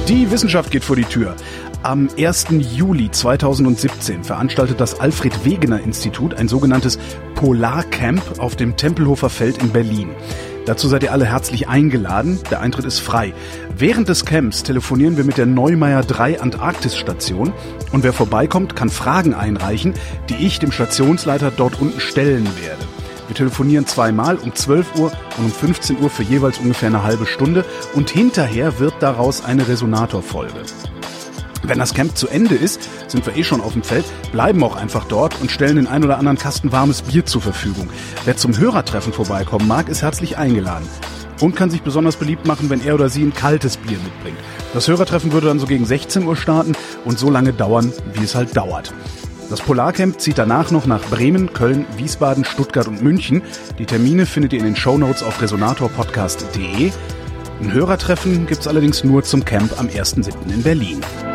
Die Wissenschaft geht vor die Tür. Am 1. Juli 2017 veranstaltet das Alfred-Wegener-Institut ein sogenanntes Polarcamp auf dem Tempelhofer Feld in Berlin. Dazu seid ihr alle herzlich eingeladen. Der Eintritt ist frei. Während des Camps telefonieren wir mit der Neumeier 3 Antarktisstation und wer vorbeikommt, kann Fragen einreichen, die ich dem Stationsleiter dort unten stellen werde. Wir telefonieren zweimal um 12 Uhr und um 15 Uhr für jeweils ungefähr eine halbe Stunde und hinterher wird daraus eine Resonatorfolge. Wenn das Camp zu Ende ist, sind wir schon auf dem Feld, bleiben auch einfach dort und stellen den ein oder anderen Kasten warmes Bier zur Verfügung. Wer zum Hörertreffen vorbeikommen mag, ist herzlich eingeladen und kann sich besonders beliebt machen, wenn er oder sie ein kaltes Bier mitbringt. Das Hörertreffen würde dann so gegen 16 Uhr starten und so lange dauern, wie es halt dauert. Das Polarcamp zieht danach noch nach Bremen, Köln, Wiesbaden, Stuttgart und München. Die Termine findet ihr in den Shownotes auf resonatorpodcast.de. Ein Hörertreffen gibt's allerdings nur zum Camp am 1.7. in Berlin.